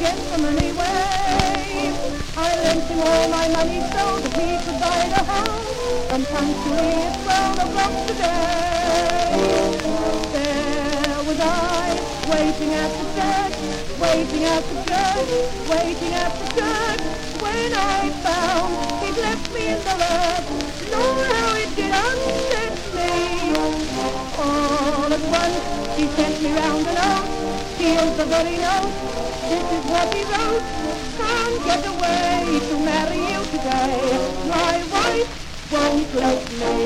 gentlemanly way. I lent him all my money so that he could buy the house, and punctually at 12 o'clock today, there was I, waiting at the church, waiting at the church, waiting at the church, when I found he'd left me in the lurch. Lord, how it did upset me. All at once he sent me round a note. Here's the very note, this is what he wrote. Can't get away to marry you today. My wife won't let me.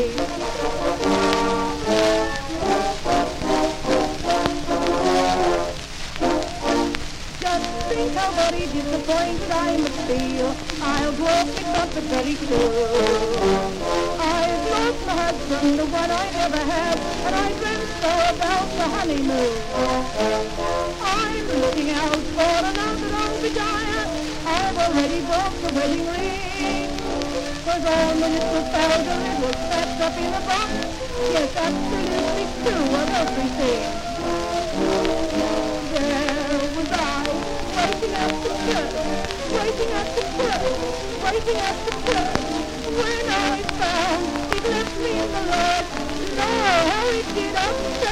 Just think how very disappointed I must feel. I'll walk across the very soon. I've lost my husband, the one I never had, and I dreamt so about the honeymoon. I'm looking out for another long desire. I've already bought the wedding ring. Was all the little powder, it was packed up in a box. Yes, absolutely true of everything. There was I, waiting at the church, waiting at the church, waiting at the church, when I found he'd left me in the lurch. No, how it did upset